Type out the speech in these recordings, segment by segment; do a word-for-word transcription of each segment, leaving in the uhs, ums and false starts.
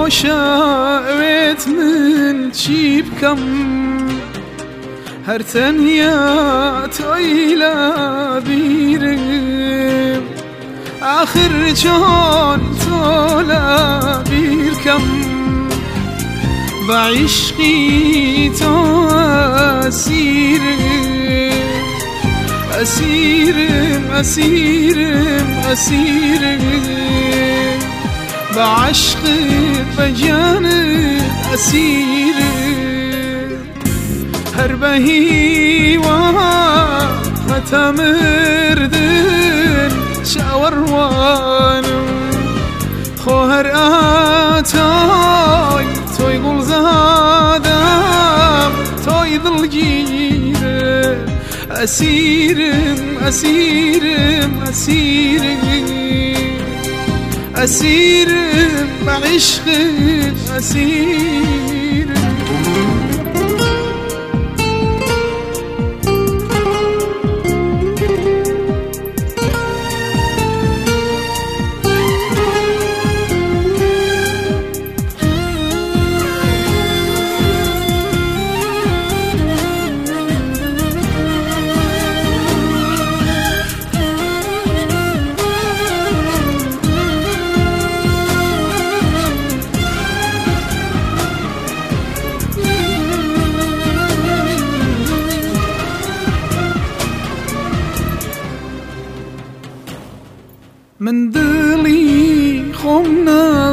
شاوت من چی بکم هر تنیا تویلا بیرم آخر جان تولا بیرکم بعشقی تو اسیرم اسیرم اسیرم اسیرم بعشقت بجانت اسیرم هر بهی و ختمردن شاوروانم خوهر آتای توی گل زادم توی دلگیره اسیرم اسیرم اسیرم اسیرم بعشقت اسیرم من دلی خم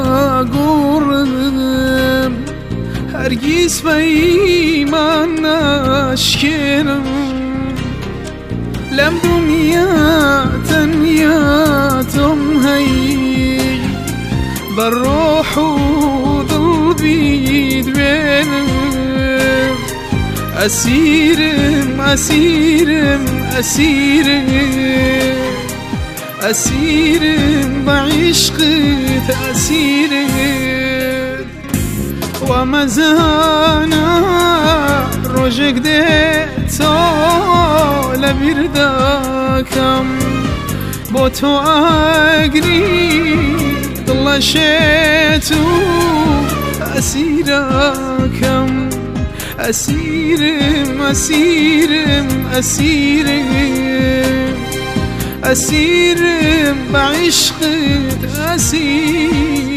نگورم هرگز بی من نشکنم لم دنیا تنیا تم هی بر روح و دل بید بینم اسیرم اسیرم اسیرم اسیرم بعشقت اسیرم و مزانا روشک ده تو لبیردکم با تو اگری دلشتو اسیرکم اسیرم اسیرم اسیرم اسیرم بعشقت اسیر